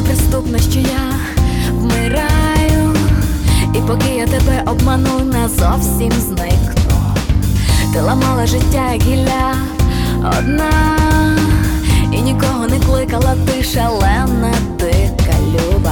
неприступна, що я вмираю, і поки я тебе обману, назовсім зникну. Ти ламала життя, як гілля одна, і нікого не кликала, ти шалена, дика, люба.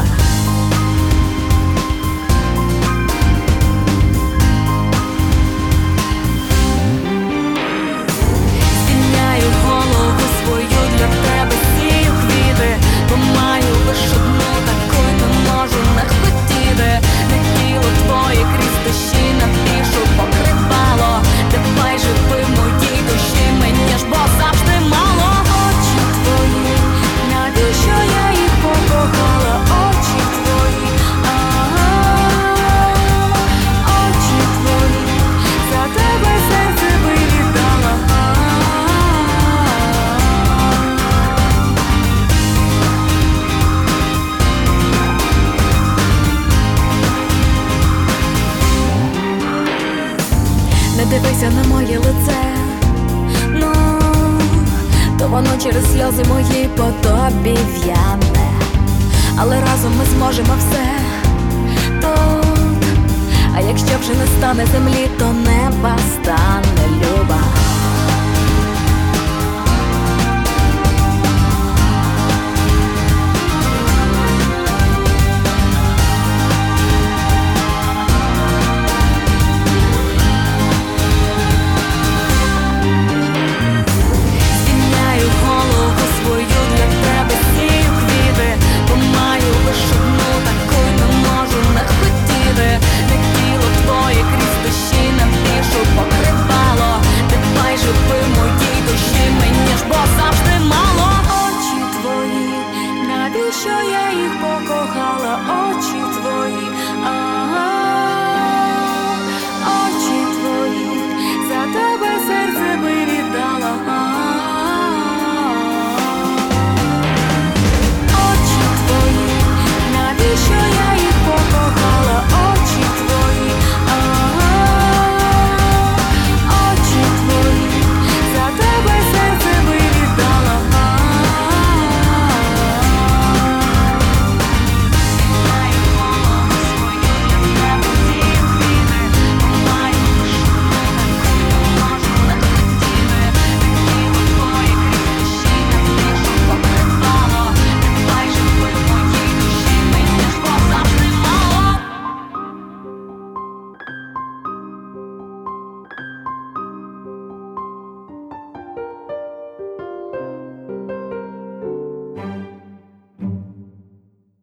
Звільняю голову свою, для тебе сію квіти, бо маю лиш одну таку, не можу не хотіти. Не тіло твоє крізь душі напишу покривало. Давай живи в моїй душі, мені ж бо завжди мало. Очі твої, навіщо я їх покохала? Очі твої, очі твої, за тебе серце би віддала. Не дивися на моє лице, ну, то воно через сльози мої по тобі в'яне. Але разом ми зможемо все тут. А якщо вже не стане землі, то неба стане, люба.